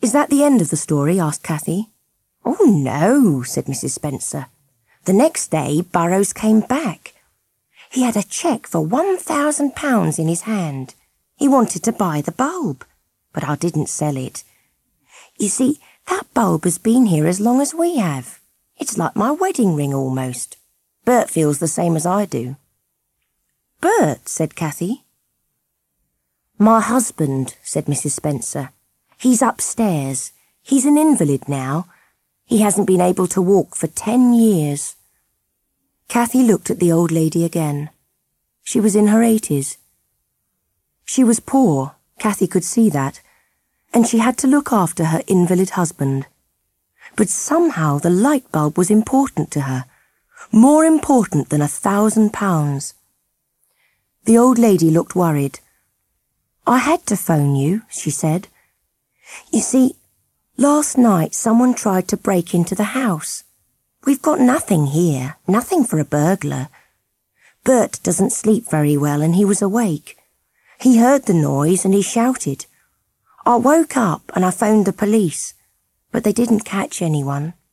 "Is that the end of the story?" asked Cathy. "Oh, no," said Mrs. Spencer. "The next day Burrows came back. He had a cheque for £1,000 in his hand. He wanted to buy the bulb, but I didn't sell it. You see, that bulb has been here as long as we have. It's like my wedding ring almost. Bert feels the same as I do." "Bert," said Cathy. "My husband," said Mrs. Spencer. "He's upstairs. He's an invalid now. He hasn't been able to walk for 10 years. Cathy looked at the old lady again. She was in her 80s. She was poor, Cathy could see that, and she had to look after her invalid husband. But somehow the light bulb was important to her, more important than £1,000. The old lady looked worried. "I had to phone you," she said. "You see, last night someone tried to break into the house. We've got nothing here, nothing for a burglar. Bert doesn't sleep very well and he was awake. He heard the noise and he shouted. I woke up and I phoned the police, but they didn't catch anyone.